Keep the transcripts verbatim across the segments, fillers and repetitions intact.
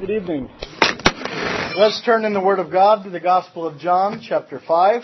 Good evening. Let's turn in the Word of God to the Gospel of John, chapter five.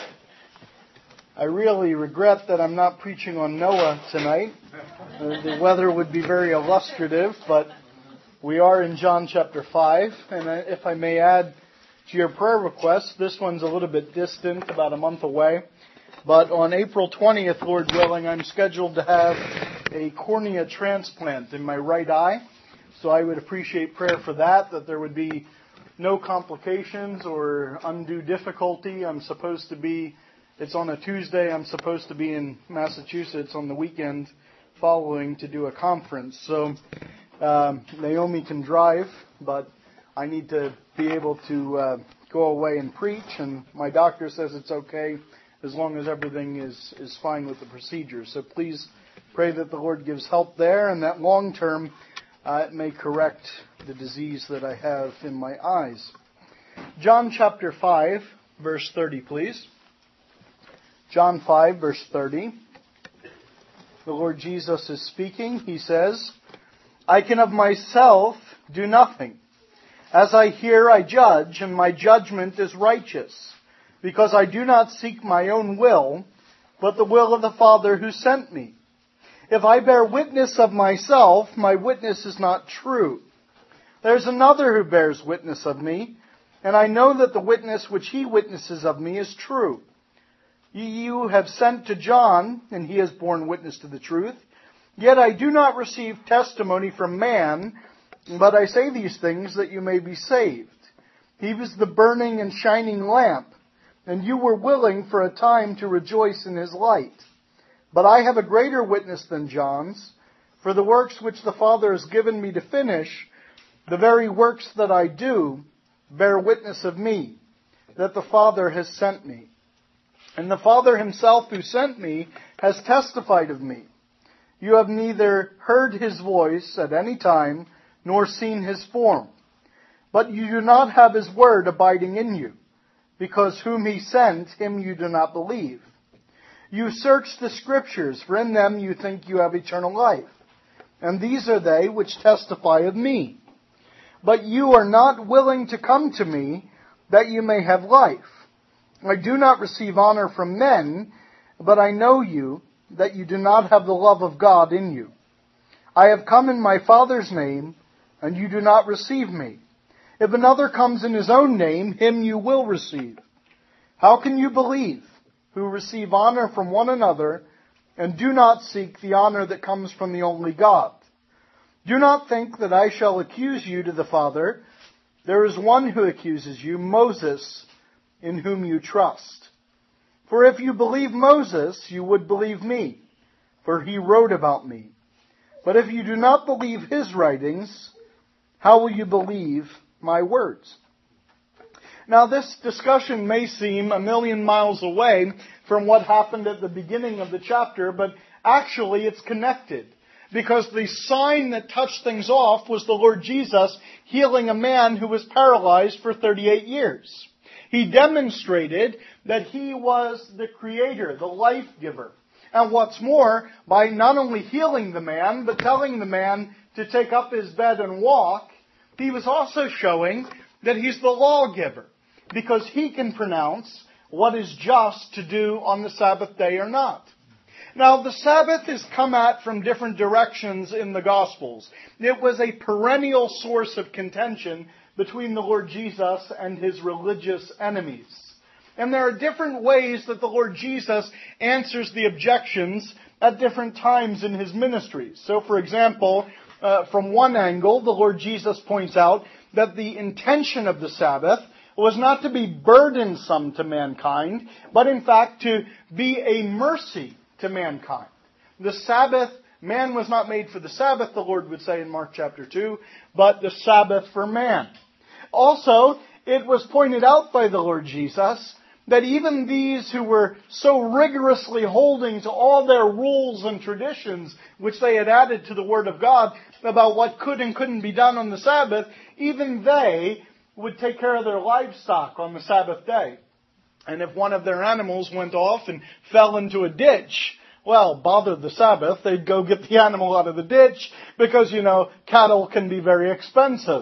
I really regret that I'm not preaching on Noah tonight. The weather would be very illustrative, but we are in John chapter five. And if I may add to your prayer request, this one's a little bit distant, about a month away. But on April twentieth, Lord willing, I'm scheduled to have a cornea transplant in my right eye. So I would appreciate prayer for that, that there would be no complications or undue difficulty. I'm supposed to be, it's on a Tuesday, I'm supposed to be in Massachusetts on the weekend following to do a conference. So um, Naomi can drive, but I need to be able to uh, go away and preach, and my doctor says it's okay as long as everything is, is fine with the procedure. So please pray that the Lord gives help there, and that long term uh, it may correct the disease that I have in my eyes. John chapter five, verse thirty, please. John five, verse thirty. The Lord Jesus is speaking. He says, "I can of myself do nothing. As I hear, I judge, and my judgment is righteous, because I do not seek my own will, but the will of the Father who sent me. If I bear witness of myself, my witness is not true. There's another who bears witness of me, and I know that the witness which he witnesses of me is true. You have sent to John, and he has borne witness to the truth. Yet I do not receive testimony from man, but I say these things that you may be saved. He was the burning and shining lamp, and you were willing for a time to rejoice in his light. But I have a greater witness than John's, for the works which the Father has given me to finish, the very works that I do, bear witness of me, that the Father has sent me. And the Father himself who sent me has testified of me. You have neither heard his voice at any time, nor seen his form. But you do not have his word abiding in you, because whom he sent, him you do not believe. You search the Scriptures, for in them you think you have eternal life. And these are they which testify of me. But you are not willing to come to me, that you may have life. I do not receive honor from men, but I know you, that you do not have the love of God in you. I have come in my Father's name, and you do not receive me. If another comes in his own name, him you will receive. How can you believe, who receive honor from one another, and do not seek the honor that comes from the only God? Do not think that I shall accuse you to the Father. There is one who accuses you, Moses, in whom you trust. For if you believe Moses, you would believe me, for he wrote about me. But if you do not believe his writings, how will you believe my words?" Now this discussion may seem a million miles away from what happened at the beginning of the chapter, but actually it's connected. Because the sign that touched things off was the Lord Jesus healing a man who was paralyzed for thirty-eight years. He demonstrated that he was the creator, the life giver. And what's more, by not only healing the man, but telling the man to take up his bed and walk, he was also showing that he's the lawgiver, because he can pronounce what is just to do on the Sabbath day or not. Now, the Sabbath is come at from different directions in the Gospels. It was a perennial source of contention between the Lord Jesus and his religious enemies. And there are different ways that the Lord Jesus answers the objections at different times in his ministry. So, for example, uh, from one angle, the Lord Jesus points out that the intention of the Sabbath was not to be burdensome to mankind, but in fact to be a mercy to mankind. The Sabbath, man was not made for the Sabbath, the Lord would say in Mark chapter two, but the Sabbath for man. Also, it was pointed out by the Lord Jesus that even these who were so rigorously holding to all their rules and traditions, which they had added to the Word of God about what could and couldn't be done on the Sabbath, even they would take care of their livestock on the Sabbath day. And if one of their animals went off and fell into a ditch, well, bother the Sabbath, they'd go get the animal out of the ditch because, you know, cattle can be very expensive.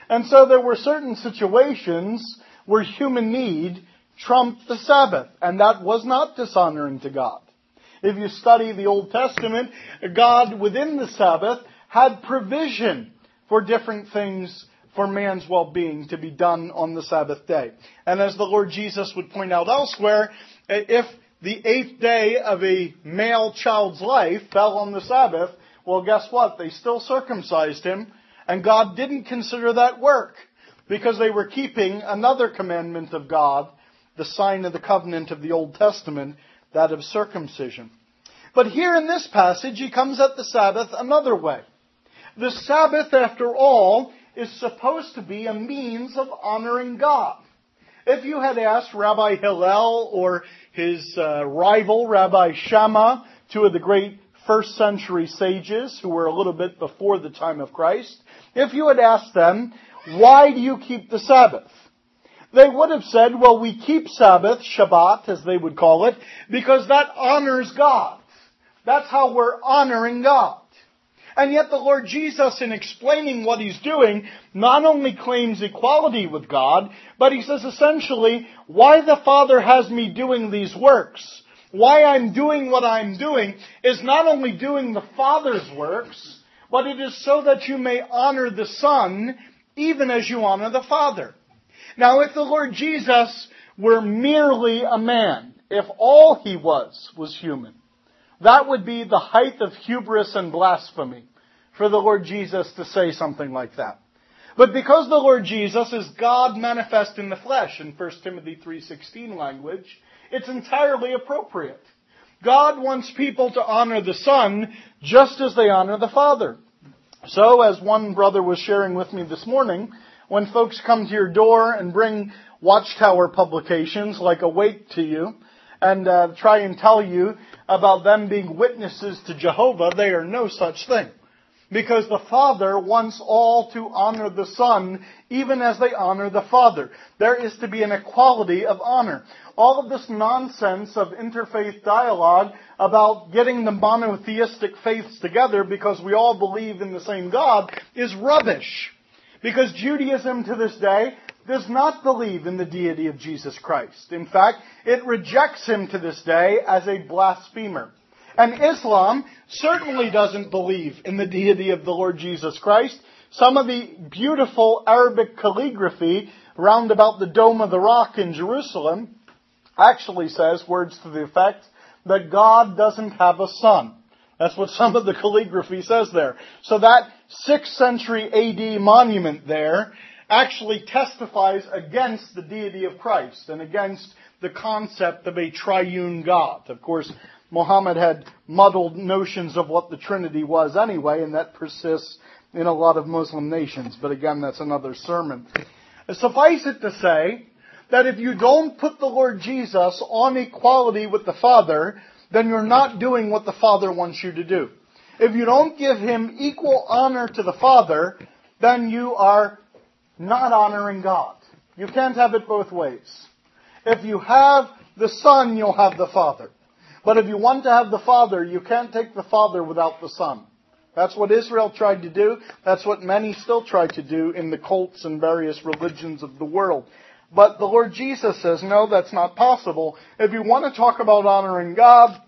And so there were certain situations where human need trumped the Sabbath, and that was not dishonoring to God. If you study the Old Testament, God within the Sabbath had provision for different things for man's well-being to be done on the Sabbath day. And as the Lord Jesus would point out elsewhere, if the eighth day of a male child's life fell on the Sabbath, well, guess what? They still circumcised him, and God didn't consider that work because they were keeping another commandment of God, the sign of the covenant of the Old Testament, that of circumcision. But here in this passage, he comes at the Sabbath another way. The Sabbath, after all, is supposed to be a means of honoring God. If you had asked Rabbi Hillel or his uh, rival, Rabbi Shammah, two of the great first century sages who were a little bit before the time of Christ, if you had asked them, why do you keep the Sabbath? They would have said, well, we keep Sabbath, Shabbat, as they would call it, because that honors God. That's how we're honoring God. And yet the Lord Jesus, in explaining what He's doing, not only claims equality with God, but He says essentially, why the Father has me doing these works, why I'm doing what I'm doing, is not only doing the Father's works, but it is so that you may honor the Son, even as you honor the Father. Now, if the Lord Jesus were merely a man, if all He was was human, that would be the height of hubris and blasphemy for the Lord Jesus to say something like that. But because the Lord Jesus is God manifest in the flesh, in First Timothy three sixteen language, it's entirely appropriate. God wants people to honor the Son just as they honor the Father. So, as one brother was sharing with me this morning, when folks come to your door and bring Watchtower publications like Awake to you and uh, try and tell you about them being witnesses to Jehovah, they are no such thing. Because the Father wants all to honor the Son, even as they honor the Father. There is to be an equality of honor. All of this nonsense of interfaith dialogue about getting the monotheistic faiths together because we all believe in the same God is rubbish. Because Judaism to this day does not believe in the deity of Jesus Christ. In fact, it rejects Him to this day as a blasphemer. And Islam certainly doesn't believe in the deity of the Lord Jesus Christ. Some of the beautiful Arabic calligraphy round about the Dome of the Rock in Jerusalem actually says words to the effect that God doesn't have a son. That's what some of the calligraphy says there. So that sixth century A D monument there actually testifies against the deity of Christ and against the concept of a triune God. Of course, Muhammad had muddled notions of what the Trinity was anyway, and that persists in a lot of Muslim nations. But again, that's another sermon. Suffice it to say that if you don't put the Lord Jesus on equality with the Father, then you're not doing what the Father wants you to do. If you don't give Him equal honor to the Father, then you are not honoring God. You can't have it both ways. If you have the Son, you'll have the Father. But if you want to have the Father, you can't take the Father without the Son. That's what Israel tried to do. That's what many still try to do in the cults and various religions of the world. But the Lord Jesus says, no, that's not possible. If you want to talk about honoring God,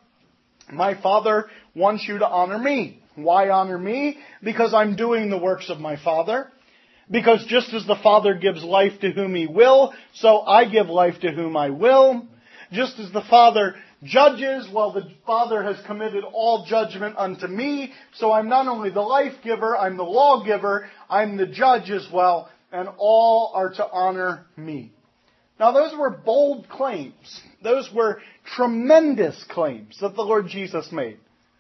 my Father wants you to honor me. Why honor me? Because I'm doing the works of my Father. Because just as the Father gives life to whom He will, so I give life to whom I will. Just as the Father judges, well, the Father has committed all judgment unto me, so I'm not only the life giver, I'm the lawgiver, I'm the judge as well, and all are to honor me. Now, those were bold claims. Those were tremendous claims that the Lord Jesus made.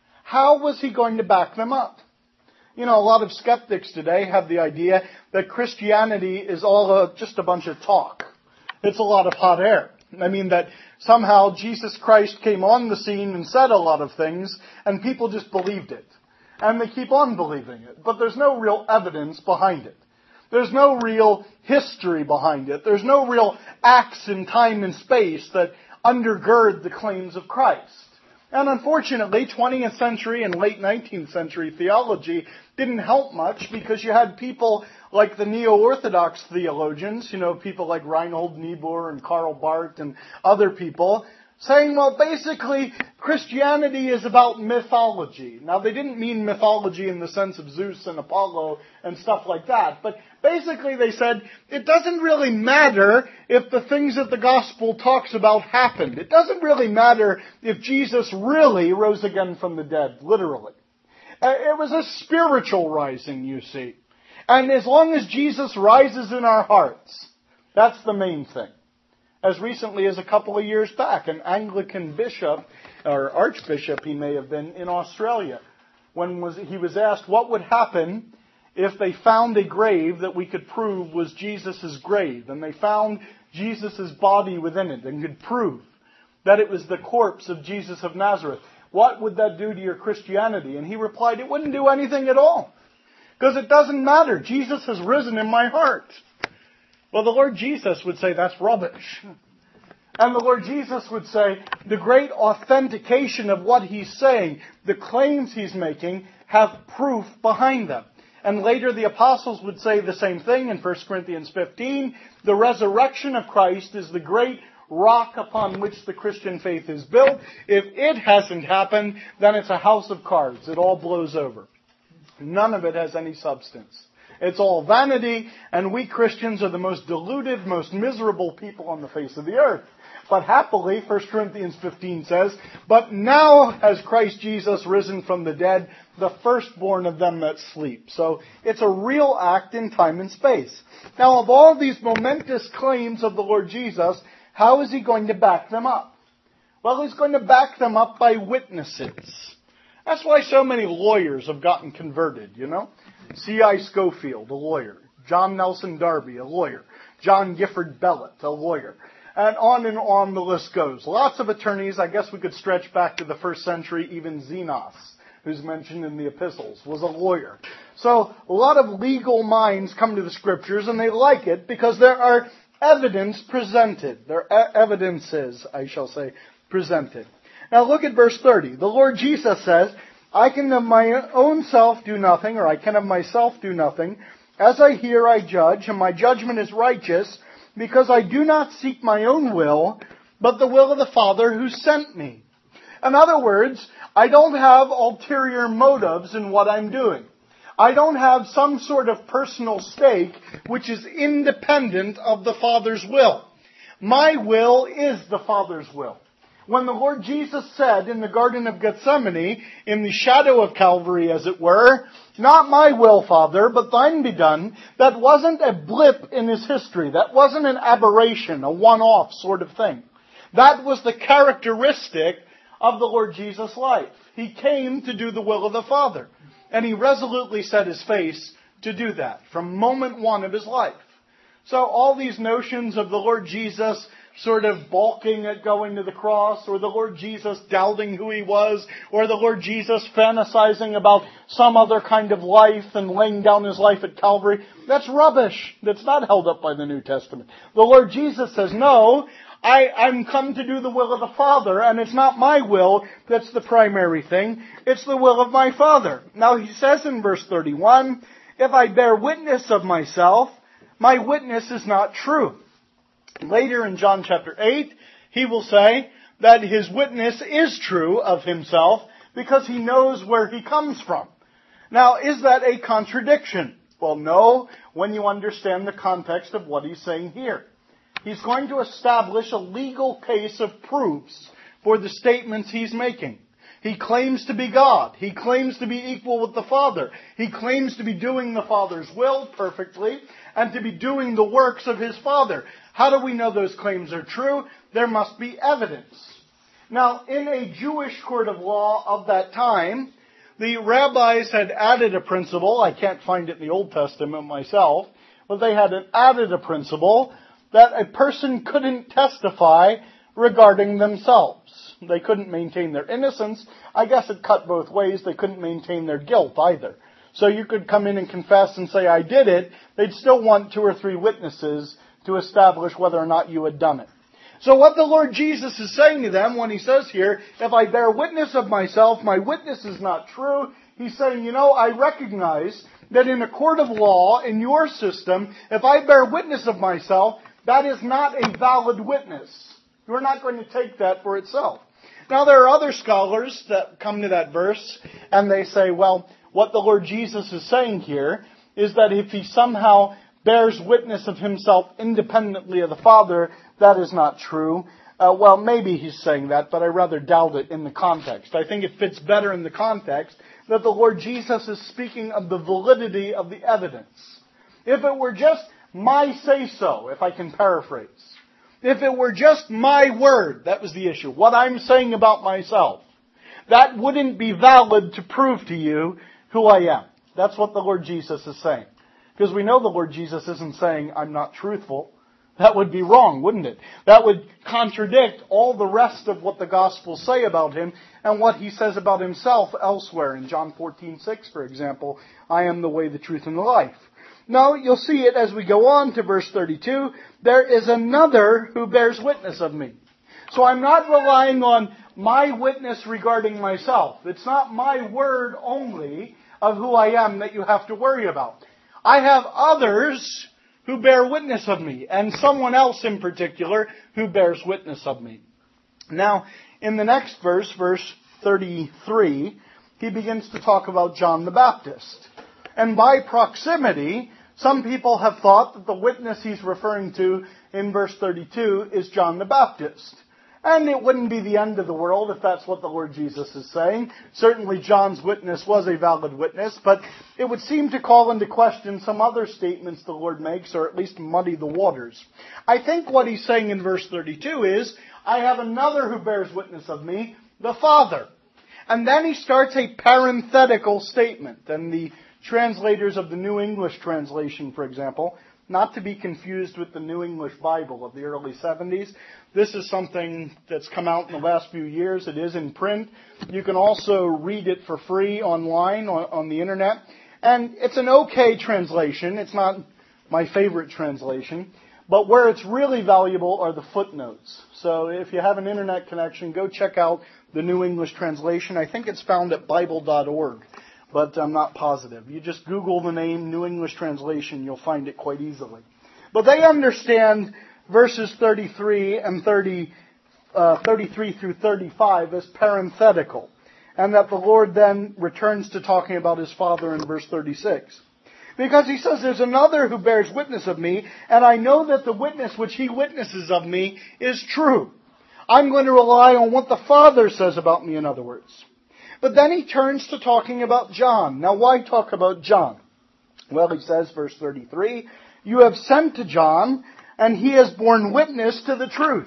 How was He going to back them up? You know, a lot of skeptics today have the idea that Christianity is all a, just a bunch of talk. It's a lot of hot air. I mean that somehow Jesus Christ came on the scene and said a lot of things, and people just believed it. And they keep on believing it. But there's no real evidence behind it. There's no real history behind it. There's no real acts in time and space that undergird the claims of Christ. And unfortunately, twentieth century and late nineteenth century theology didn't help much because you had people like the neo-Orthodox theologians, you know, people like Reinhold Niebuhr and Karl Barth and other people, saying, well, basically, Christianity is about mythology. Now, they didn't mean mythology in the sense of Zeus and Apollo and stuff like that, but basically they said, it doesn't really matter if the things that the gospel talks about happened. It doesn't really matter if Jesus really rose again from the dead, literally. It was a spiritual rising, you see. And as long as Jesus rises in our hearts, that's the main thing. As recently as a couple of years back, an Anglican bishop, or archbishop he may have been, in Australia, when was, he was asked what would happen if they found a grave that we could prove was Jesus' grave, and they found Jesus' body within it, and could prove that it was the corpse of Jesus of Nazareth. What would that do to your Christianity? And he replied, it wouldn't do anything at all. Because it doesn't matter. Jesus has risen in my heart. Well, the Lord Jesus would say that's rubbish. And the Lord Jesus would say the great authentication of what He's saying, the claims He's making, have proof behind them. And later the apostles would say the same thing in First Corinthians fifteen. The resurrection of Christ is the great rock upon which the Christian faith is built. If it hasn't happened, then it's a house of cards. It all blows over. None of it has any substance. It's all vanity, and we Christians are the most deluded, most miserable people on the face of the earth. But happily, First Corinthians fifteen says, but now has Christ Jesus risen from the dead, the firstborn of them that sleep. So it's a real act in time and space. Now, of all these momentous claims of the Lord Jesus, how is He going to back them up? Well, He's going to back them up by witnesses. That's why so many lawyers have gotten converted, you know. C I Scofield, a lawyer. John Nelson Darby, a lawyer. John Gifford Bellet, a lawyer. And on and on the list goes. Lots of attorneys. I guess we could stretch back to the first century. Even Zenos, who's mentioned in the epistles, was a lawyer. So a lot of legal minds come to the Scriptures, and they like it because there are evidence presented. There are evidences, I shall say, presented. Now look at verse thirty. The Lord Jesus says, I can of my own self do nothing, or I can of myself do nothing. As I hear, I judge, and my judgment is righteous, because I do not seek my own will, but the will of the Father who sent me. In other words, I don't have ulterior motives in what I'm doing. I don't have some sort of personal stake which is independent of the Father's will. My will is the Father's will. When the Lord Jesus said in the Garden of Gethsemane, in the shadow of Calvary as it were, not my will, Father, but thine be done, that wasn't a blip in His history. That wasn't an aberration, a one-off sort of thing. That was the characteristic of the Lord Jesus' life. He came to do the will of the Father. And He resolutely set His face to do that from moment one of His life. So all these notions of the Lord Jesus sort of balking at going to the cross, or the Lord Jesus doubting who He was, or the Lord Jesus fantasizing about some other kind of life and laying down His life at Calvary, that's rubbish. That's not held up by the New Testament. The Lord Jesus says, no, I, I'm come to do the will of the Father, and it's not my will that's the primary thing. It's the will of my Father. Now He says in verse thirty-one, if I bear witness of myself, my witness is not true. Later in John chapter eight, He will say that His witness is true of Himself because He knows where He comes from. Now, is that a contradiction? Well, no, when you understand the context of what He's saying here. He's going to establish a legal case of proofs for the statements He's making. He claims to be God. He claims to be equal with the Father. He claims to be doing the Father's will perfectly and to be doing the works of His Father. How do we know those claims are true? There must be evidence. Now, in a Jewish court of law of that time, the rabbis had added a principle. I can't find it in the Old Testament myself, but they had added a principle that a person couldn't testify regarding themselves. They couldn't maintain their innocence. I guess it cut both ways. They couldn't maintain their guilt either. So you could come in and confess and say, I did it. They'd still want two or three witnesses to establish whether or not you had done it. So what the Lord Jesus is saying to them when He says here, if I bear witness of myself, my witness is not true, He's saying, you know, I recognize that in a court of law, in your system, if I bear witness of myself, that is not a valid witness. You're not going to take that for itself. Now, there are other scholars that come to that verse, and they say, well, what the Lord Jesus is saying here is that if He somehow bears witness of Himself independently of the Father, that is not true. Uh, well, maybe He's saying that, but I rather doubt it in the context. I think it fits better in the context that the Lord Jesus is speaking of the validity of the evidence. If it were just my say-so, if I can paraphrase, if it were just my word, that was the issue, what I'm saying about myself, that wouldn't be valid to prove to you who I am. That's what the Lord Jesus is saying. Because we know the Lord Jesus isn't saying, I'm not truthful. That would be wrong, wouldn't it? That would contradict all the rest of what the Gospels say about Him and what He says about Himself elsewhere. In John fourteen six, for example, I am the way, the truth, and the life. No, you'll see it as we go on to verse thirty-two. There is another who bears witness of me. So I'm not relying on my witness regarding myself. It's not my word only of who I am that you have to worry about. I have others who bear witness of me, and someone else in particular who bears witness of me. Now, in the next verse, verse thirty-three, he begins to talk about John the Baptist. And by proximity, some people have thought that the witness he's referring to in verse thirty-two is John the Baptist. And it wouldn't be the end of the world if that's what the Lord Jesus is saying. Certainly John's witness was a valid witness, but it would seem to call into question some other statements the Lord makes, or at least muddy the waters. I think what he's saying in verse thirty-two is, I have another who bears witness of me, the Father. And then he starts a parenthetical statement. And the translators of the New English Translation, for example, not to be confused with the New English Bible of the early seventies. This is something that's come out in the last few years. It is in print. You can also read it for free online on, on the internet. And it's an okay translation. It's not my favorite translation. But where it's really valuable are the footnotes. So if you have an internet connection, go check out the New English Translation. I think it's found at Bible dot org. But I'm not positive. You just Google the name New English Translation, you'll find it quite easily. But they understand verses thirty-three and thirty, uh, thirty-three through thirty-five as parenthetical. And that the Lord then returns to talking about His Father in verse thirty-six. Because He says, there's another who bears witness of me, and I know that the witness which He witnesses of me is true. I'm going to rely on what the Father says about me, in other words. But then he turns to talking about John. Now, why talk about John? Well, he says, verse thirty-three, you have sent to John, and he has borne witness to the truth.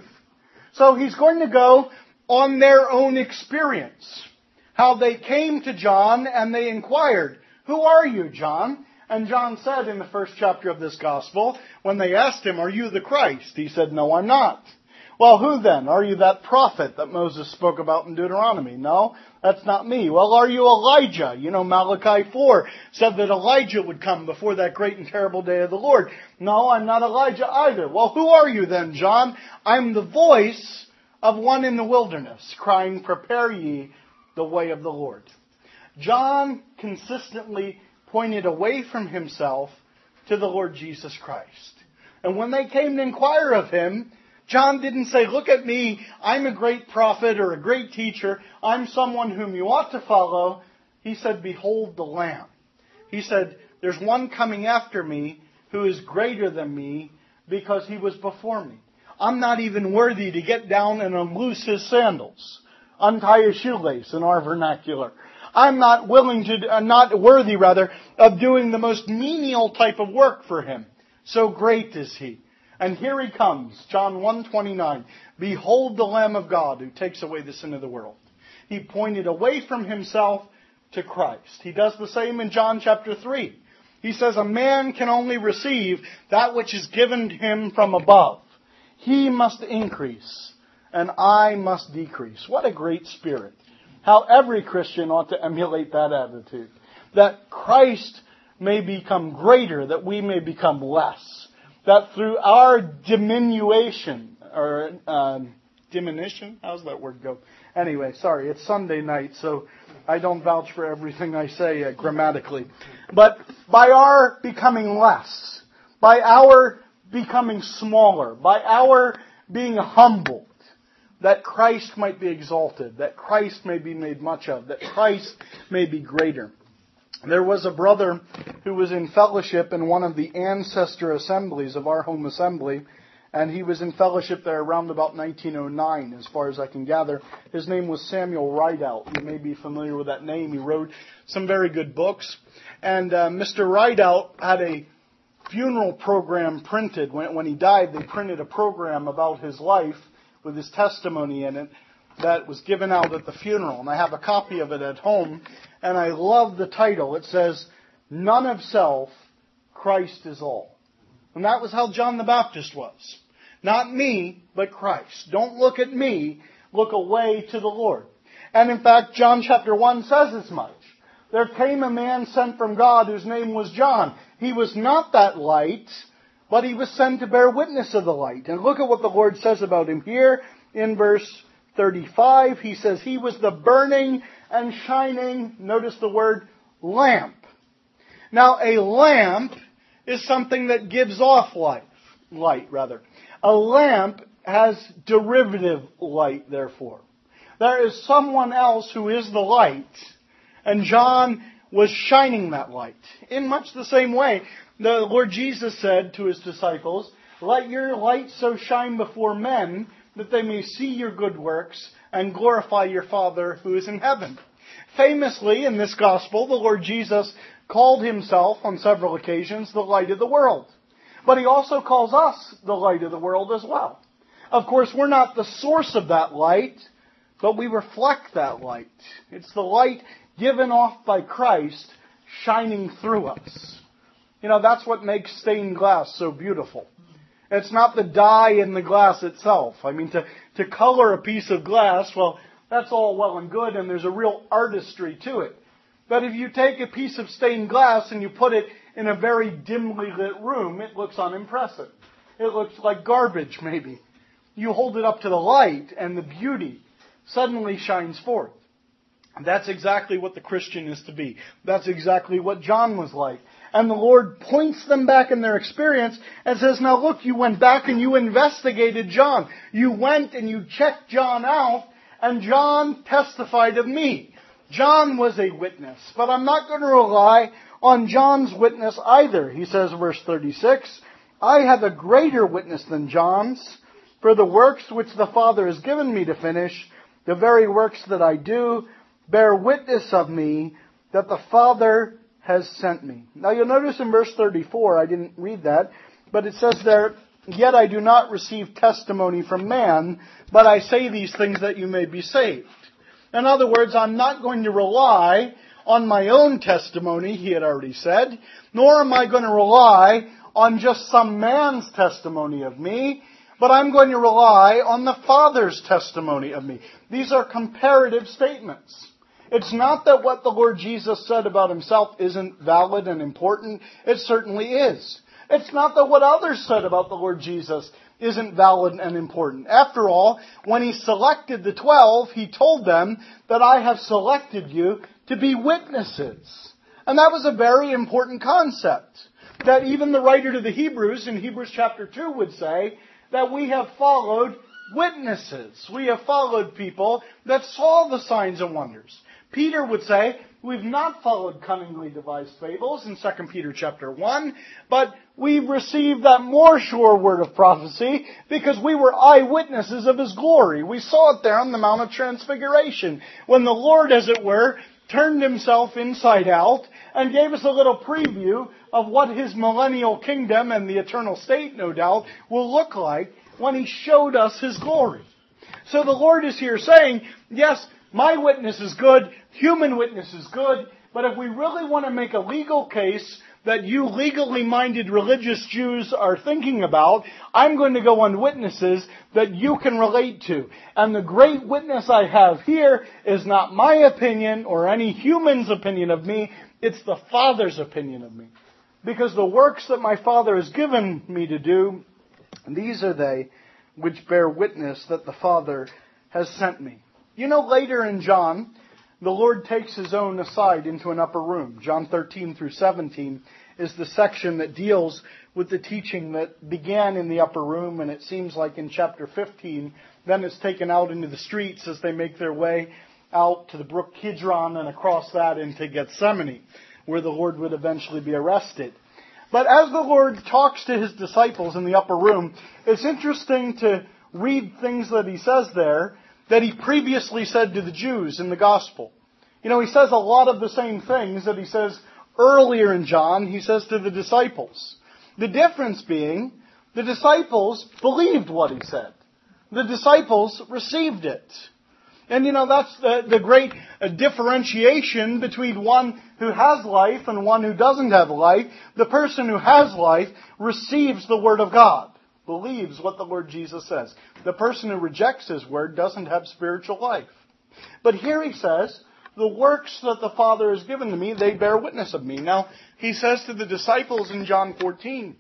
So he's going to go on their own experience. How they came to John and they inquired, who are you, John? And John said in the first chapter of this gospel, when they asked him, are you the Christ? He said, no, I'm not. Well, who then? Are you that prophet that Moses spoke about in Deuteronomy? No, that's not me. Well, are you Elijah? You know, Malachi four said that Elijah would come before that great and terrible day of the Lord. No, I'm not Elijah either. Well, who are you then, John? I'm the voice of one in the wilderness, crying, prepare ye the way of the Lord. John consistently pointed away from himself to the Lord Jesus Christ. And when they came to inquire of him, John didn't say, look at me, I'm a great prophet or a great teacher, I'm someone whom you ought to follow. He said, behold the Lamb. He said, there's one coming after me who is greater than me because he was before me. I'm not even worthy to get down and unloose his sandals, untie his shoelace in our vernacular. I'm not willing to, uh, not worthy rather, of doing the most menial type of work for him. So great is he. And here he comes, John one twenty-nine. Behold the Lamb of God who takes away the sin of the world. He pointed away from himself to Christ. He does the same in John chapter three. He says, a man can only receive that which is given to him from above. He must increase, and I must decrease. What a great spirit. How every Christian ought to emulate that attitude. That Christ may become greater, that we may become less. That through our diminution, or um, diminution. How's that word go? Anyway, sorry, it's Sunday night, so I don't vouch for everything I say uh, grammatically. But by our becoming less, by our becoming smaller, by our being humbled, that Christ might be exalted, that Christ may be made much of, that Christ may be greater. There was a brother who was in fellowship in one of the ancestor assemblies of our home assembly, and he was in fellowship there around about nineteen oh nine, as far as I can gather. His name was Samuel Rideout. You may be familiar with that name. He wrote some very good books. And uh, Mister Rideout had a funeral program printed. When, when he died, they printed a program about his life with his testimony in it that was given out at the funeral. And I have a copy of it at home, and I love the title. It says, "None of self, Christ is all." And that was how John the Baptist was. Not me, but Christ. Don't look at me, look away to the Lord. And in fact, John chapter one says as much. There came a man sent from God whose name was John. He was not that light, but he was sent to bear witness of the light. And look at what the Lord says about him here in verse thirty-five. He says he was the burning and shining, notice the word, lamp. Now a lamp is something that gives off light, light rather. A lamp has derivative light, therefore. There is someone else who is the light, and John was shining that light. In much the same way, the Lord Jesus said to his disciples, "Let your light so shine before men that they may see your good works and glorify your Father who is in heaven." Famously, in this gospel, the Lord Jesus called himself on several occasions the light of the world. But he also calls us the light of the world as well. Of course, we're not the source of that light, but we reflect that light. It's the light given off by Christ shining through us. You know, that's what makes stained glass so beautiful. It's not the dye in the glass itself. I mean, to, to color a piece of glass, well, that's all well and good, and there's a real artistry to it. But if you take a piece of stained glass and you put it in a very dimly lit room, it looks unimpressive. It looks like garbage, maybe. You hold it up to the light, and the beauty suddenly shines forth. That's exactly what the Christian is to be. That's exactly what John was like. And the Lord points them back in their experience and says, "Now look, you went back and you investigated John. You went and you checked John out, and John testified of me." John was a witness, but I'm not going to rely on John's witness either. He says, verse thirty-six, "I have a greater witness than John's, for the works which the Father has given me to finish, the very works that I do, bear witness of me that the Father has sent me." Now you'll notice in verse thirty-four, I didn't read that, but it says there, "Yet I do not receive testimony from man, but I say these things that you may be saved." In other words, I'm not going to rely on my own testimony, he had already said, nor am I going to rely on just some man's testimony of me, but I'm going to rely on the Father's testimony of me. These are comparative statements. It's not that what the Lord Jesus said about himself isn't valid and important. It certainly is. It's not that what others said about the Lord Jesus isn't valid and important. After all, when he selected the twelve, he told them that I have selected you to be witnesses. And that was a very important concept. That even the writer to the Hebrews in Hebrews chapter two would say that we have followed witnesses. We have followed people that saw the signs and wonders. Peter would say, we've not followed cunningly devised fables in Second Peter chapter one, but we've received that more sure word of prophecy because we were eyewitnesses of His glory. We saw it there on the Mount of Transfiguration, when the Lord, as it were, turned Himself inside out and gave us a little preview of what His millennial kingdom and the eternal state, no doubt, will look like when He showed us His glory. So the Lord is here saying, yes, my witness is good, human witness is good, but if we really want to make a legal case that you legally minded religious Jews are thinking about, I'm going to go on witnesses that you can relate to. And the great witness I have here is not my opinion or any human's opinion of me, it's the Father's opinion of me. Because the works that my Father has given me to do, these are they which bear witness that the Father has sent me. You know, later in John, the Lord takes his own aside into an upper room. John thirteen through seventeen is the section that deals with the teaching that began in the upper room, and it seems like in chapter fifteen, then it's taken out into the streets as they make their way out to the brook Kidron and across that into Gethsemane, where the Lord would eventually be arrested. But as the Lord talks to his disciples in the upper room, it's interesting to read things that he says there that he previously said to the Jews in the gospel. You know, he says a lot of the same things that he says earlier in John, he says to the disciples. The difference being, the disciples believed what he said. The disciples received it. And you know, that's the, the great uh, differentiation between one who has life and one who doesn't have life. The person who has life receives the Word of God, believes what the Lord Jesus says. The person who rejects His Word doesn't have spiritual life. But here he says, the works that the Father has given to me, they bear witness of me. Now, he says to the disciples in John fourteen,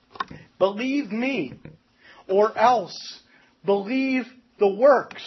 believe me, or else believe the works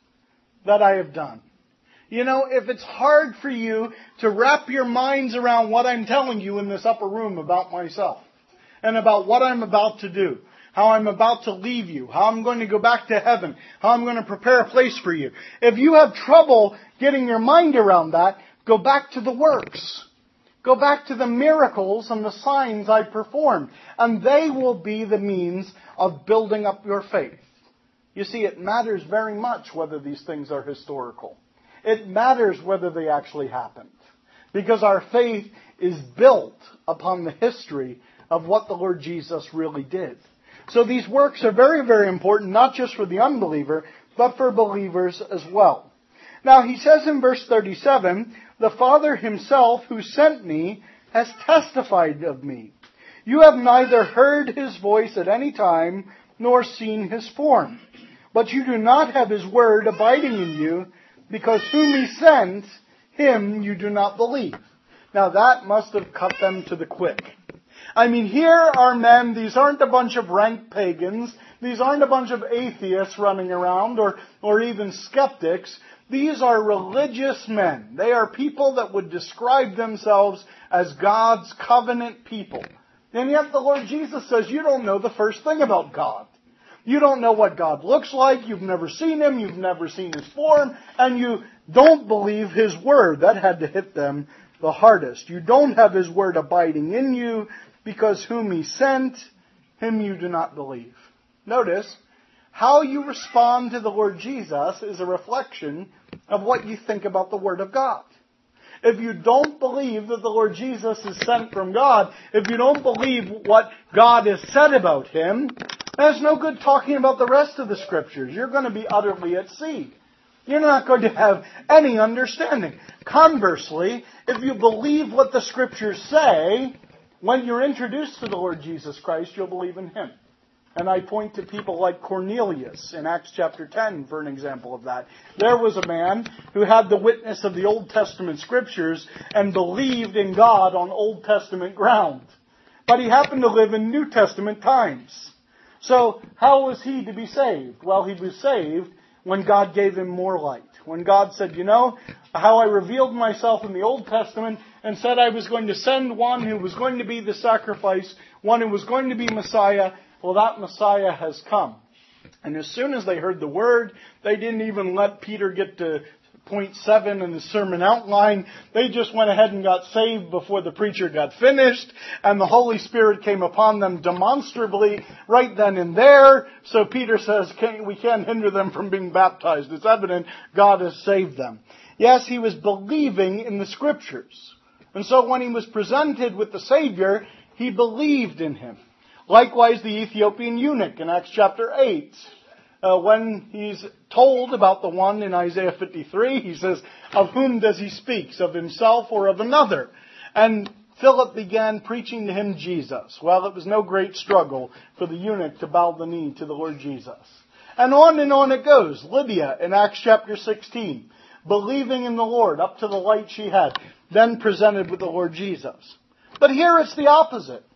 that I have done. You know, if it's hard for you to wrap your minds around what I'm telling you in this upper room about myself, and about what I'm about to do, how I'm about to leave you, how I'm going to go back to heaven, how I'm going to prepare a place for you. If you have trouble getting your mind around that, go back to the works. Go back to the miracles and the signs I performed, and they will be the means of building up your faith. You see, it matters very much whether these things are historical. It matters whether they actually happened, because our faith is built upon the history of what the Lord Jesus really did. So these works are very, very important, not just for the unbeliever, but for believers as well. Now, he says in verse thirty-seven, the Father himself who sent me has testified of me. You have neither heard his voice at any time, nor seen his form. But you do not have his word abiding in you, because whom he sent, him you do not believe. Now that must have cut them to the quick. I mean, here are men, these aren't a bunch of rank pagans, these aren't a bunch of atheists running around, or, or even skeptics. These are religious men. They are people that would describe themselves as God's covenant people. And yet the Lord Jesus says, you don't know the first thing about God. You don't know what God looks like, you've never seen Him, you've never seen His form, and you don't believe His word. That had to hit them the hardest. You don't have His word abiding in you, because whom He sent, Him you do not believe. Notice, how you respond to the Lord Jesus is a reflection of what you think about the Word of God. If you don't believe that the Lord Jesus is sent from God, if you don't believe what God has said about Him, there's no good talking about the rest of the Scriptures. You're going to be utterly at sea. You're not going to have any understanding. Conversely, if you believe what the Scriptures say, when you're introduced to the Lord Jesus Christ, you'll believe in Him. And I point to people like Cornelius in Acts chapter ten for an example of that. There was a man who had the witness of the Old Testament Scriptures and believed in God on Old Testament ground. But he happened to live in New Testament times. So how was he to be saved? Well, he was saved when God gave him more light. When God said, you know, how I revealed myself in the Old Testament and said I was going to send one who was going to be the sacrifice, one who was going to be Messiah. Well, that Messiah has come. And as soon as they heard the word, they didn't even let Peter get to point seven in the sermon outline. They just went ahead and got saved before the preacher got finished. And the Holy Spirit came upon them demonstrably right then and there. So Peter says, we can't hinder them from being baptized. It's evident God has saved them. Yes, he was believing in the Scriptures. And so when he was presented with the Savior, he believed in Him. Likewise, the Ethiopian eunuch in Acts chapter eight, uh, when he's told about the one in Isaiah fifty-three, he says, of whom does he speak? Of himself or of another? And Philip began preaching to him Jesus. Well, it was no great struggle for the eunuch to bow the knee to the Lord Jesus. And on and on it goes. Lydia in Acts chapter sixteen, believing in the Lord up to the light she had, then presented with the Lord Jesus. But here it's the opposite.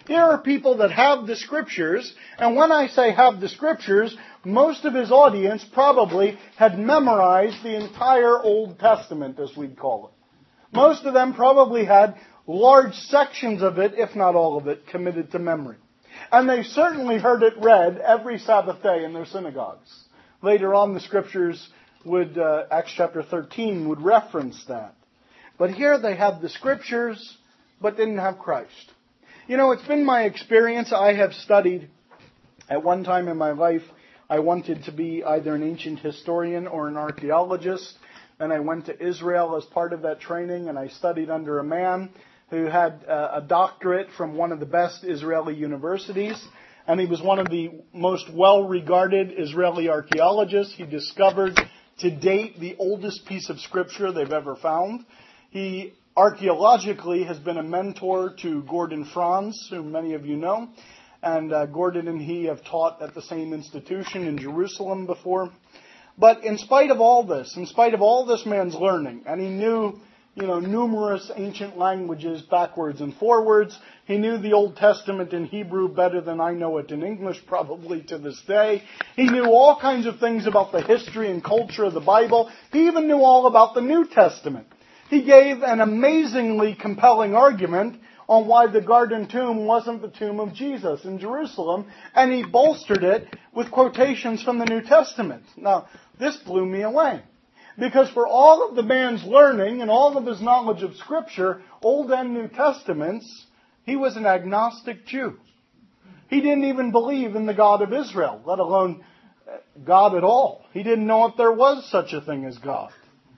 Here are people that have the Scriptures, and when I say have the Scriptures, most of his audience probably had memorized the entire Old Testament, as we'd call it. Most of them probably had large sections of it, if not all of it, committed to memory. And they certainly heard it read every Sabbath day in their synagogues. Later on, the Scriptures would, uh, Acts chapter thirteen, would reference that. But here they have the Scriptures, but didn't have Christ. You know, it's been my experience. I have studied, at one time in my life, I wanted to be either an ancient historian or an archaeologist. And I went to Israel as part of that training, and I studied under a man who had a doctorate from one of the best Israeli universities. And he was one of the most well-regarded Israeli archaeologists. He discovered, to date, the oldest piece of Scripture they've ever found. He archaeologically has been a mentor to Gordon Franz, whom many of you know. And uh, Gordon and he have taught at the same institution in Jerusalem before. But in spite of all this, in spite of all this man's learning, and he knew, you know, numerous ancient languages backwards and forwards. He knew the Old Testament in Hebrew better than I know it in English, probably to this day. He knew all kinds of things about the history and culture of the Bible. He even knew all about the New Testament. He gave an amazingly compelling argument on why the Garden Tomb wasn't the tomb of Jesus in Jerusalem, and he bolstered it with quotations from the New Testament. Now, this blew me away. Because for all of the man's learning and all of his knowledge of Scripture, Old and New Testaments, he was an agnostic Jew. He didn't even believe in the God of Israel, let alone God at all. He didn't know if there was such a thing as God.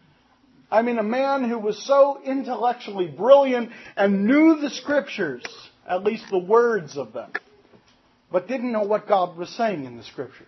I mean, a man who was so intellectually brilliant and knew the Scriptures, at least the words of them, but didn't know what God was saying in the Scriptures.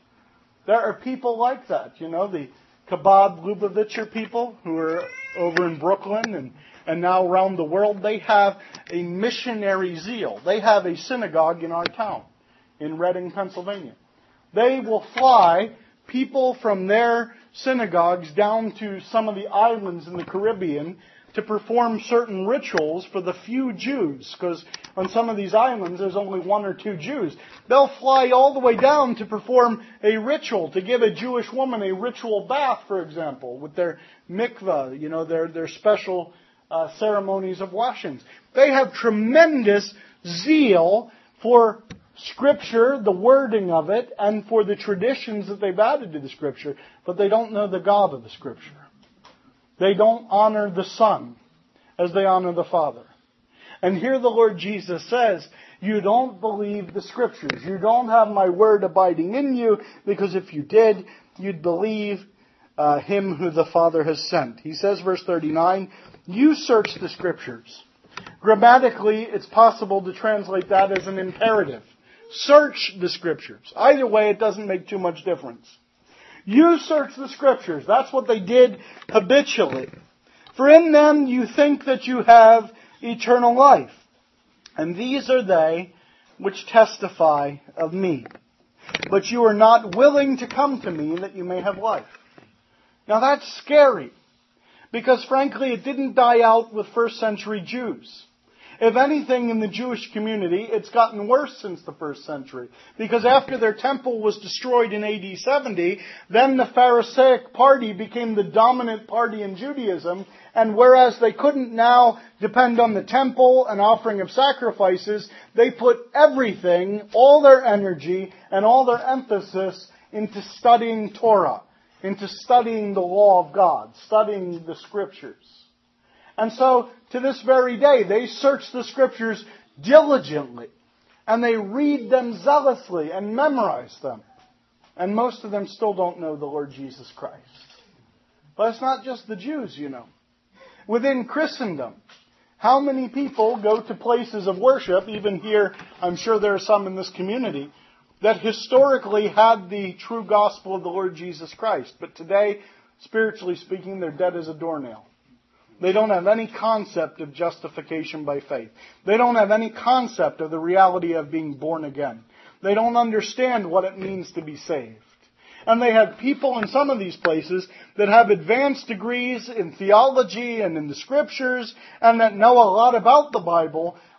There are people like that, you know, the Chabad Lubavitcher people who are over in Brooklyn and, and now around the world. They have a missionary zeal. They have a synagogue in our town, in Reading, Pennsylvania. They will fly people from their synagogues down to some of the islands in the Caribbean to perform certain rituals for the few Jews, because on some of these islands there's only one or two Jews. They'll fly all the way down to perform a ritual, to give a Jewish woman a ritual bath, for example, with their mikvah, you know, their, their special uh, ceremonies of washings. They have tremendous zeal for Scripture, the wording of it, and for the traditions that they've added to the Scripture, but they don't know the God of the Scripture. They don't honor the Son as they honor the Father. And here the Lord Jesus says, you don't believe the Scriptures. You don't have my word abiding in you, because if you did, you'd believe uh, him who the Father has sent. He says, verse thirty-nine, you search the Scriptures. Grammatically, it's possible to translate that as an imperative. Search the Scriptures. Either way, it doesn't make too much difference. You search the Scriptures. That's what they did habitually. For in them you think that you have eternal life. And these are they which testify of me. But you are not willing to come to me that you may have life. Now that's scary. Because frankly, it didn't die out with first century Jews. If anything, in the Jewish community, it's gotten worse since the first century. Because after their temple was destroyed in A D seventy, then the Pharisaic party became the dominant party in Judaism. And whereas they couldn't now depend on the temple and offering of sacrifices, they put everything, all their energy and all their emphasis into studying Torah, into studying the law of God, studying the Scriptures. And so, to this very day, they search the Scriptures diligently. And they read them zealously and memorize them. And most of them still don't know the Lord Jesus Christ. But it's not just the Jews, you know. Within Christendom, how many people go to places of worship, even here, I'm sure there are some in this community, that historically had the true gospel of the Lord Jesus Christ. But today, spiritually speaking, they're dead as a doornail. They don't have any concept of justification by faith. They don't have any concept of the reality of being born again. They don't understand what it means to be saved. And they have people in some of these places that have advanced degrees in theology and in the Scriptures and that know a lot about the Bible,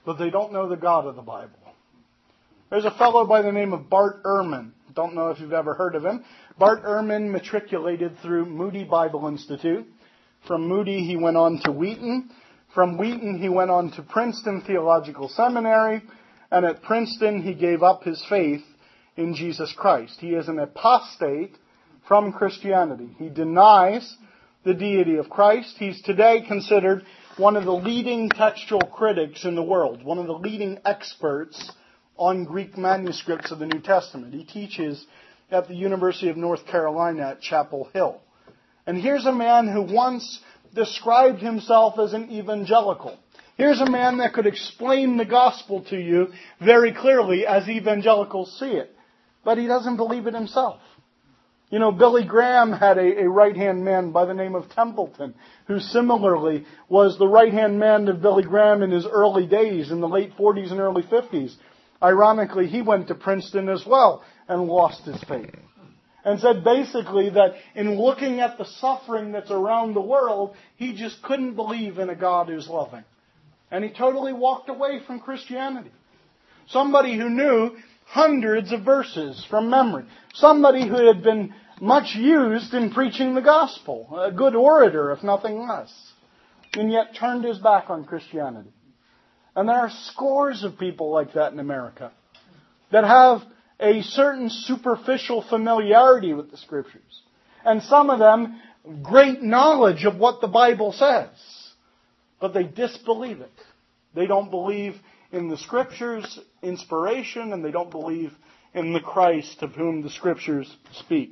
but they don't know the God of the Bible. There's a fellow by the name of Bart Ehrman. Don't know if you've ever heard of him. Bart Ehrman matriculated through Moody Bible Institute. From Moody, he went on to Wheaton. From Wheaton, he went on to Princeton Theological Seminary. And at Princeton, he gave up his faith in Jesus Christ. He is an apostate from Christianity. He denies the deity of Christ. He's today considered one of the leading textual critics in the world, one of the leading experts on Greek manuscripts of the New Testament. He teaches at the University of North Carolina at Chapel Hill. And here's a man who once described himself as an evangelical. Here's a man that could explain the gospel to you very clearly as evangelicals see it. But he doesn't believe it himself. You know, Billy Graham had a, a right-hand man by the name of Templeton, who similarly was the right-hand man of Billy Graham in his early days, in the late forties and early fifties. Ironically, he went to Princeton as well and lost his faith. And said basically that in looking at the suffering that's around the world, he just couldn't believe in a God who's loving. And he totally walked away from Christianity. Somebody who knew hundreds of verses from memory. Somebody who had been much used in preaching the gospel. A good orator, if nothing less. And yet turned his back on Christianity. And there are scores of people like that in America that have a certain superficial familiarity with the Scriptures. And some of them great knowledge of what the Bible says. But they disbelieve it. They don't believe in the Scriptures' inspiration, and they don't believe in the Christ of whom the Scriptures speak.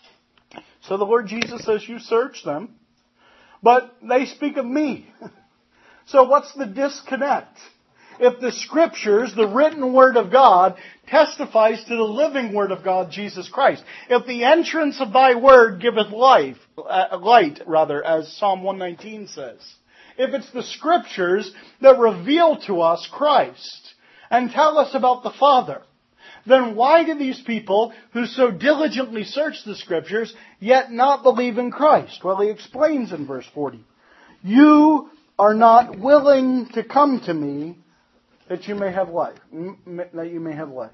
So the Lord Jesus says, you search them, but they speak of me. So what's the disconnect? If the Scriptures, the written Word of God, testifies to the living Word of God, Jesus Christ. If the entrance of thy Word giveth life, uh, light, rather, as Psalm one nineteen says. If it's the Scriptures that reveal to us Christ and tell us about the Father, then why do these people who so diligently search the Scriptures yet not believe in Christ? Well, he explains in verse forty. You are not willing to come to me that you may have life. That you may have life.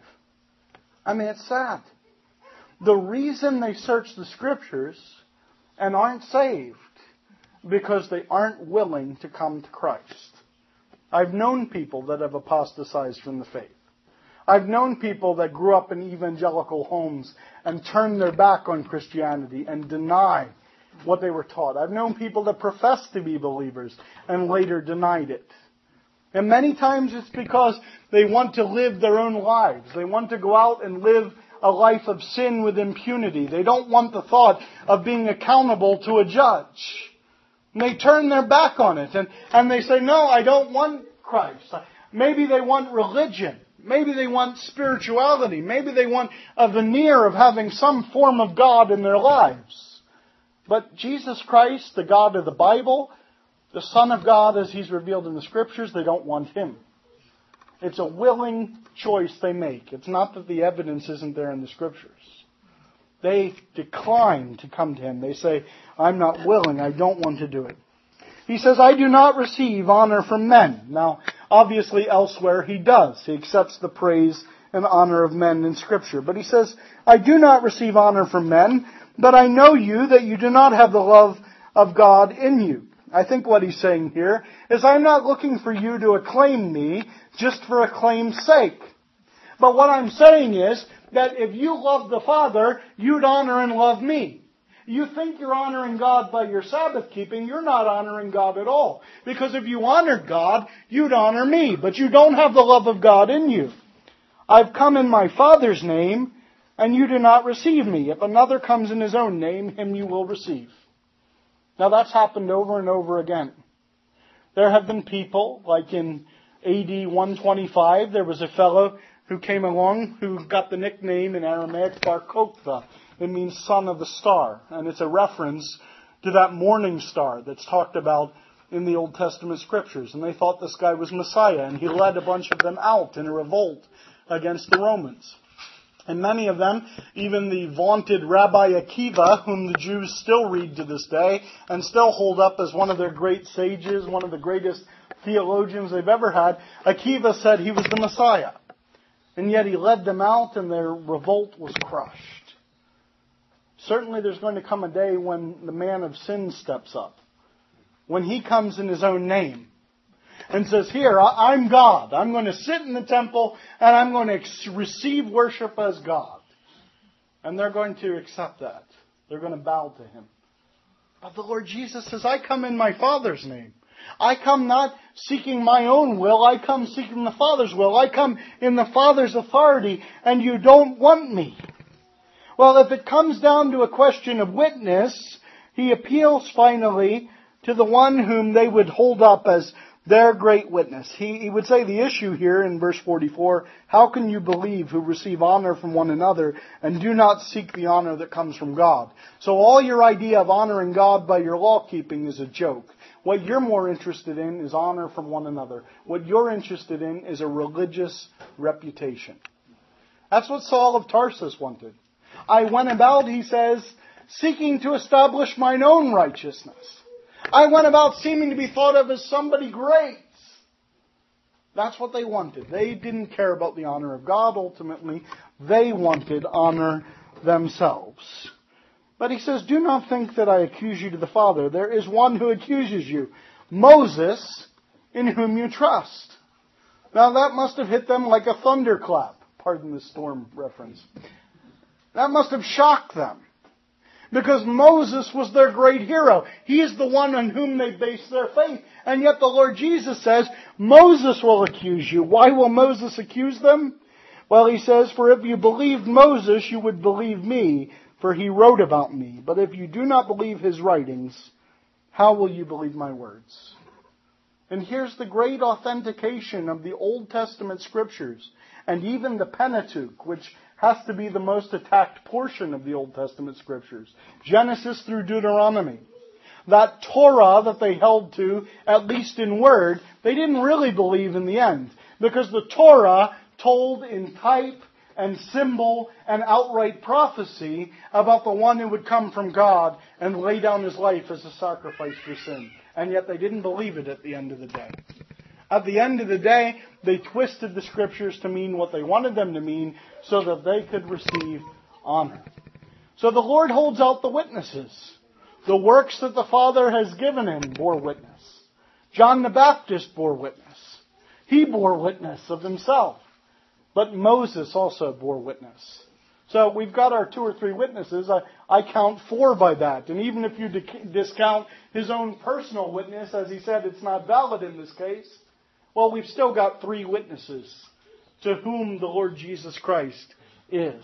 I mean, it's sad. The reason they search the Scriptures and aren't saved because they aren't willing to come to Christ. I've known people that have apostatized from the faith. I've known people that grew up in evangelical homes and turned their back on Christianity and deny what they were taught. I've known people that professed to be believers and later denied it. And many times it's because they want to live their own lives. They want to go out and live a life of sin with impunity. They don't want the thought of being accountable to a judge. And they turn their back on it. And, and they say, no, I don't want Christ. Maybe they want religion. Maybe they want spirituality. Maybe they want a veneer of having some form of God in their lives. But Jesus Christ, the God of the Bible, the Son of God as He's revealed in the Scriptures, they don't want Him. It's a willing choice they make. It's not that the evidence isn't there in the Scriptures. They decline to come to Him. They say, I'm not willing. I don't want to do it. He says, I do not receive honor from men. Now, obviously elsewhere He does. He accepts the praise and honor of men in Scripture. But He says, I do not receive honor from men, but I know you that you do not have the love of God in you. I think what He's saying here is I'm not looking for you to acclaim me just for acclaim's sake. But what I'm saying is that if you love the Father, you'd honor and love me. You think you're honoring God by your Sabbath keeping, you're not honoring God at all. Because if you honored God, you'd honor me. But you don't have the love of God in you. I've come in my Father's name, and you do not receive me. If another comes in his own name, him you will receive. Now that's happened over and over again. There have been people, like in A D one twenty-five, there was a fellow who came along who got the nickname in Aramaic Bar Kokhba. It means son of the star. And it's a reference to that morning star that's talked about in the Old Testament Scriptures. And they thought this guy was Messiah. And he led a bunch of them out in a revolt against the Romans. And many of them, even the vaunted Rabbi Akiva, whom the Jews still read to this day, and still hold up as one of their great sages, one of the greatest theologians they've ever had, Akiva said he was the Messiah. And yet he led them out and their revolt was crushed. Certainly there's going to come a day when the man of sin steps up. When he comes in his own name. And says, here, I'm God. I'm going to sit in the temple and I'm going to receive worship as God. And they're going to accept that. They're going to bow to Him. But the Lord Jesus says, I come in my Father's name. I come not seeking my own will. I come seeking the Father's will. I come in the Father's authority and you don't want me. Well, if it comes down to a question of witness, He appeals finally to the one whom they would hold up as their great witness. He, he would say the issue here in verse forty-four, how can you believe who receive honor from one another and do not seek the honor that comes from God? So all your idea of honoring God by your law keeping is a joke. What you're more interested in is honor from one another. What you're interested in is a religious reputation. That's what Saul of Tarsus wanted. I went about, he says, seeking to establish mine own righteousness. I went about seeming to be thought of as somebody great. That's what they wanted. They didn't care about the honor of God ultimately. They wanted honor themselves. But he says, do not think that I accuse you to the Father. There is one who accuses you, Moses, in whom you trust. Now that must have hit them like a thunderclap. Pardon the storm reference. That must have shocked them. Because Moses was their great hero. He is the one on whom they base their faith. And yet the Lord Jesus says, Moses will accuse you. Why will Moses accuse them? Well, He says, for if you believed Moses, you would believe me, for he wrote about me. But if you do not believe his writings, how will you believe my words? And here's the great authentication of the Old Testament Scriptures, and even the Pentateuch, which has to be the most attacked portion of the Old Testament Scriptures. Genesis through Deuteronomy. That Torah that they held to, at least in word, they didn't really believe in the end. Because the Torah told in type and symbol and outright prophecy about the one who would come from God and lay down his life as a sacrifice for sin. And yet they didn't believe it at the end of the day. At the end of the day, they twisted the Scriptures to mean what they wanted them to mean so that they could receive honor. So the Lord holds out the witnesses. The works that the Father has given Him bore witness. John the Baptist bore witness. He bore witness of himself. But Moses also bore witness. So we've got our two or three witnesses. I, I count four by that. And even if you di- discount his own personal witness, as he said, it's not valid in this case. Well, we've still got three witnesses to whom the Lord Jesus Christ is.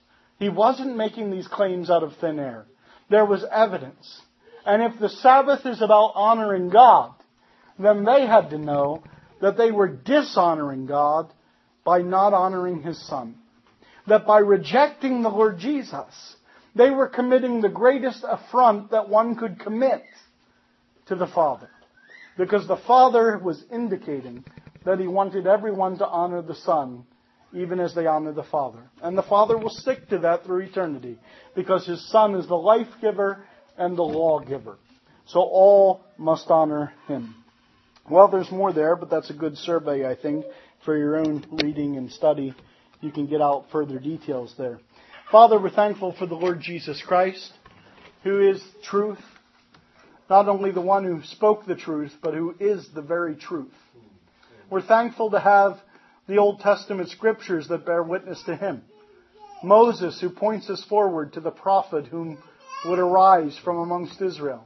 He wasn't making these claims out of thin air. There was evidence. And if the Sabbath is about honoring God, then they had to know that they were dishonoring God by not honoring His Son. That by rejecting the Lord Jesus, they were committing the greatest affront that one could commit to the Father. Because the Father was indicating that He wanted everyone to honor the Son, even as they honor the Father. And the Father will stick to that through eternity, because His Son is the life giver and the lawgiver. So all must honor Him. Well, there's more there, but that's a good survey, I think, for your own reading and study. You can get out further details there. Father, we're thankful for the Lord Jesus Christ, who is truth. Not only the one who spoke the truth, but who is the very truth. We're thankful to have the Old Testament Scriptures that bear witness to Him. Moses, who points us forward to the prophet whom would arise from amongst Israel.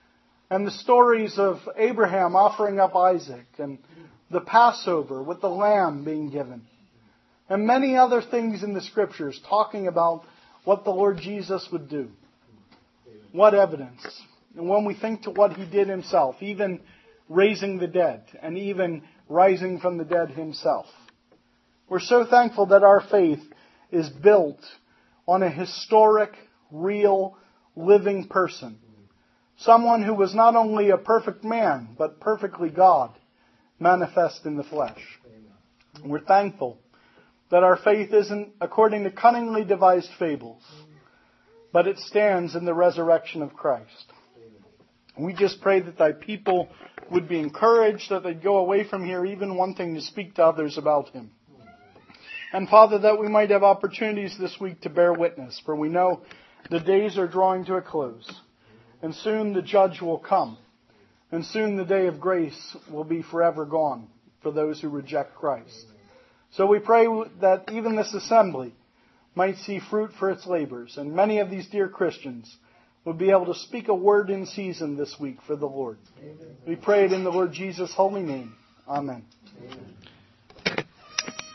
And the stories of Abraham offering up Isaac, and the Passover with the lamb being given. And many other things in the Scriptures talking about what the Lord Jesus would do. What evidence. And when we think to what He did Himself, even raising the dead, and even rising from the dead Himself. We're so thankful that our faith is built on a historic, real, living person. Someone who was not only a perfect man, but perfectly God, manifest in the flesh. We're thankful that our faith isn't according to cunningly devised fables, but it stands in the resurrection of Christ. We just pray that thy people would be encouraged, that they'd go away from here even wanting to speak to others about him. And Father, that we might have opportunities this week to bear witness, for we know the days are drawing to a close, and soon the judge will come, and soon the day of grace will be forever gone for those who reject Christ. So we pray that even this assembly might see fruit for its labors, and many of these dear Christians would be able to speak a word in season this week for the Lord. Amen. We pray it in the Lord Jesus' holy name. Amen. Amen.